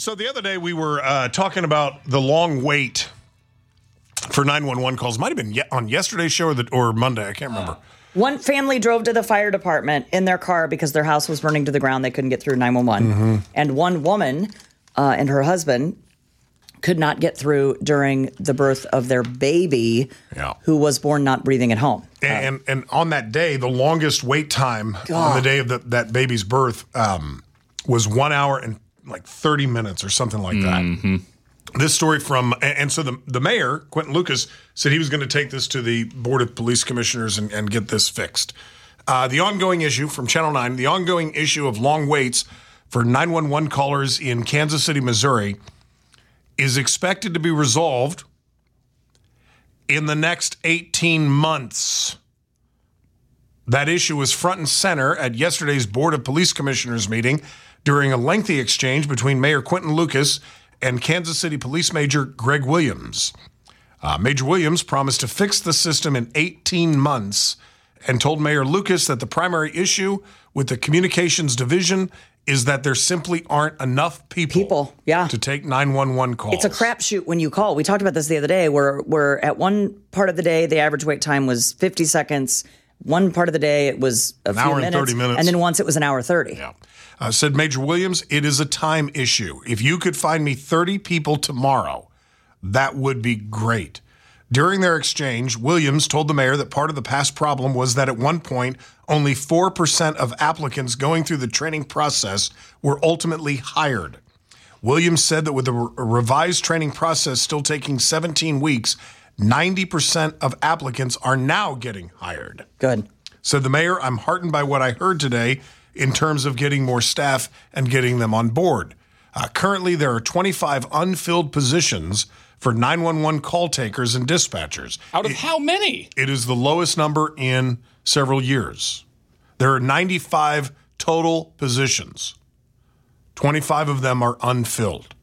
So the other day we were talking about the long wait for 911 calls. Might have been on yesterday's show or Monday. I can't remember. One family drove to the fire department in their car because their house was burning to the ground. They couldn't get through 911. Mm-hmm. And one woman and her husband could not get through during the birth of their baby, who was born not breathing at home. And on that day, the longest wait time on the day of that baby's birth was 1 hour and like 30 minutes or something like that. Mm-hmm. This story from, and so the mayor, Quentin Lucas, said he was going to take this to the Board of Police Commissioners and get this fixed. The ongoing issue from Channel 9, the ongoing issue of long waits for 911 callers in Kansas City, Missouri, is expected to be resolved in the next 18 months. That issue was front and center at yesterday's Board of Police Commissioners meeting during a lengthy exchange between Mayor Quentin Lucas and Kansas City Police Major Greg Williams. Major Williams promised to fix the system in 18 months and told Mayor Lucas that the primary issue with the communications division is that there simply aren't enough people to take 911 calls. It's a crapshoot when you call. We talked about this the other day where at one part of the day, the average wait time was 50 seconds. One part of the day, it was a few minutes. 30 minutes. And then once it was an hour 30. Yeah. Said Major Williams, it is a time issue. If you could find me 30 people tomorrow, that would be great. During their exchange, Williams told the mayor that part of the past problem was that at one point, only 4% of applicants going through the training process were ultimately hired. Williams said that with the revised training process still taking 17 weeks, 90% of applicants are now getting hired. Good. Said the mayor, I'm heartened by what I heard today in terms of getting more staff and getting them on board. Currently, there are 25 unfilled positions for 911 call takers and dispatchers. Out of how many? It is the lowest number in several years. There are 95 total positions. 25 of them are unfilled.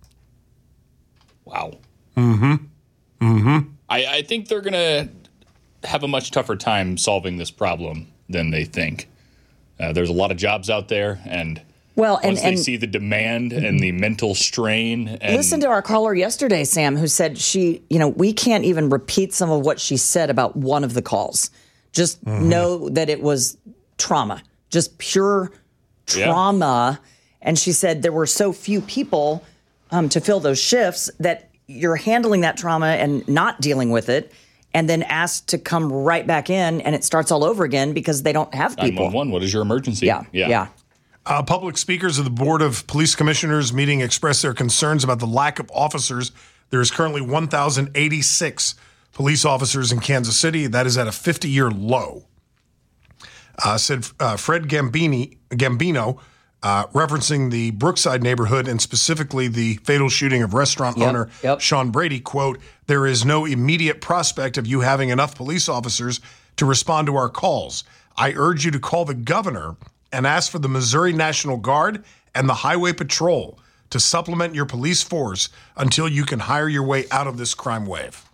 Wow. Mm-hmm. Mm-hmm. I think they're going to have a much tougher time solving this problem than they think. There's a lot of jobs out there, and once they see the demand and the mental strain. And listen to our caller yesterday, Sam, who said we can't even repeat some of what she said about one of the calls. Just know that it was trauma, just pure trauma. Yeah. And she said there were so few people to fill those shifts that you're handling that trauma and not dealing with it, and then asked to come right back in, and it starts all over again because they don't have people. 911, what is your emergency? Yeah. Public speakers of the Board of Police Commissioners meeting expressed their concerns about the lack of officers. There is currently 1,086 police officers in Kansas City. That is at a 50-year low. Said Fred Gambino, referencing the Brookside neighborhood and specifically the fatal shooting of restaurant owner Sean Brady, quote, there is no immediate prospect of you having enough police officers to respond to our calls. I urge you to call the governor and ask for the Missouri National Guard and the Highway Patrol to supplement your police force until you can hire your way out of this crime wave.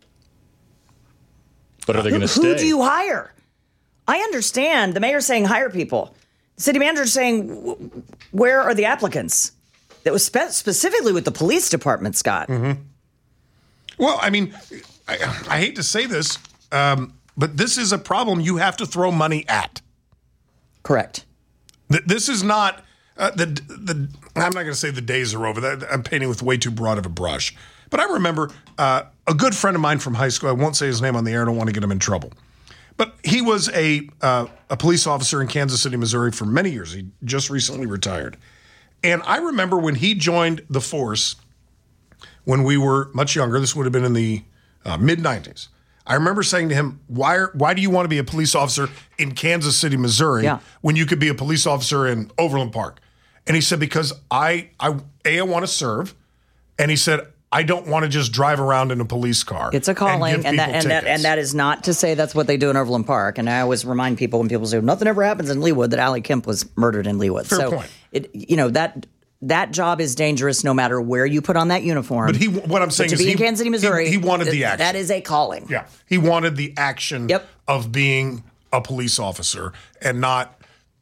But are they going to stay? Who do you hire? I understand the mayor saying hire people. The city manager saying, where are the applicants? That was specifically with the police department, Scott. Mm-hmm. Well, I mean, I hate to say this, but this is a problem you have to throw money at. Correct. This is not I'm not going to say the days are over. I'm painting with way too broad of a brush. But I remember a good friend of mine from high school. I won't say his name on the air. I don't want to get him in trouble. But he was a police officer in Kansas City, Missouri for many years. He just recently retired. And I remember when he joined the force when we were much younger. This would have been in the mid-'90s. I remember saying to him, why do you want to be a police officer in Kansas City, Missouri, when you could be a police officer in Overland Park? And he said, because I want to serve. And he said, I don't want to just drive around in a police car. It's a calling, and that is not to say that's what they do in Overland Park. And I always remind people when people say nothing ever happens in Leawood that Allie Kemp was murdered in Leawood. Fair point. That job is dangerous no matter where you put on that uniform. But what I'm saying is, to be in Kansas City, Missouri, he wanted the action. That is a calling. Yeah, he wanted the action of being a police officer and not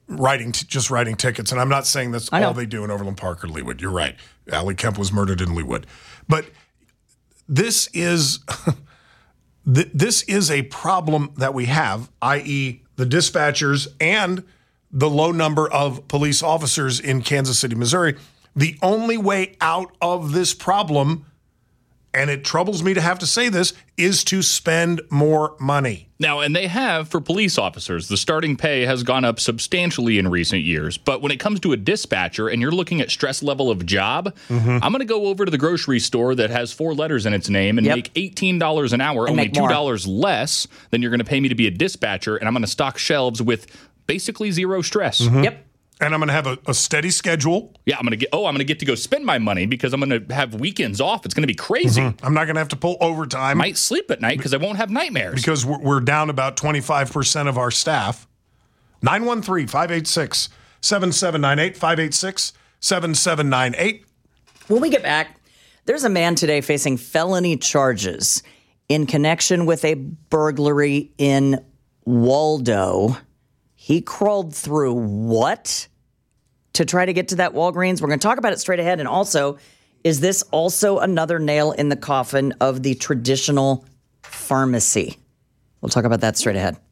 just writing tickets. And I'm not saying that's all they do in Overland Park or Leawood. You're right. Allie Kemp was murdered in Leawood. But this is this is a problem that we have, i.e. the dispatchers and the low number of police officers in Kansas City, Missouri. The only way out of this problem, and it troubles me to have to say this, is to spend more money. Now, and they have for police officers. The starting pay has gone up substantially in recent years. But when it comes to a dispatcher and you're looking at stress level of job, I'm going to go over to the grocery store that has 4 letters in its name and make $18 an hour, only $2 less than you're going to pay me to be a dispatcher. And I'm going to stock shelves with basically zero stress. Yep. And I'm going to have a steady schedule. Yeah, I'm going to get to go spend my money because I'm going to have weekends off. It's going to be crazy. I'm not going to have to pull overtime. Might sleep at night because I won't have nightmares. Because we're down about 25% of our staff. 913-586-7798, 586-7798. When we get back, there's a man today facing felony charges in connection with a burglary in Waldo. He crawled through what to try to get to that Walgreens? We're going to talk about it straight ahead. And also, is this also another nail in the coffin of the traditional pharmacy? We'll talk about that straight ahead.